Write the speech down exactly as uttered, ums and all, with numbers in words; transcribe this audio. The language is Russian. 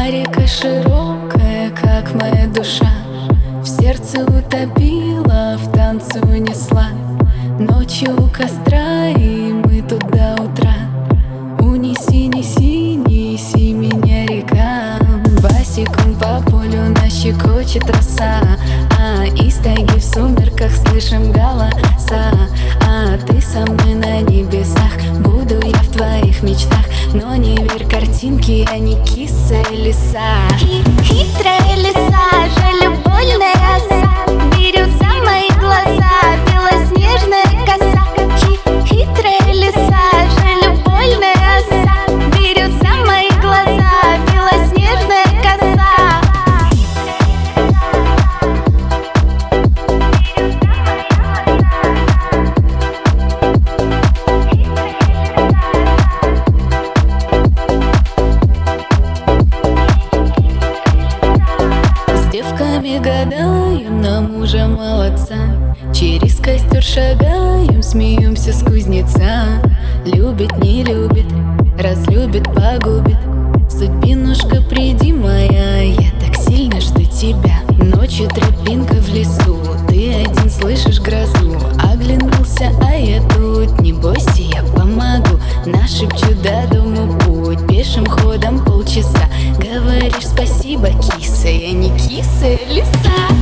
А река широкая, как моя душа, в сердце утопила, в танце унесла. Ночью у костра, и мы тут до утра. Унеси, неси, неси меня, река. Босиком по полю нас щекочет роса, а из тайги в сумерках слышим голоса. А ты со мной на небесах, буду я в твоих мечтах. Но не верь картинке, я не киса и лиса. Хитрая лиса, жалюбольная роса, бирюза мои глаза, белоснежная коса. Хитрая лиса, жалюбольная роса, бирюза мои глаза, белоснежная коса. Девками гадаем на мужа молодца, через костер шагаем, смеемся с кузнеца. Любит, не любит, разлюбит, погубит. Судьбинушка, приди моя, я так сильно жду тебя. Ночью тропинка в лесу, ты один слышишь грозу. Оглянулся, а я тут, не бойся, я помогу. Нашепчу до дому путь, пешим ходом полчаса. Говоришь спасибо, киса, я не киса, лиса.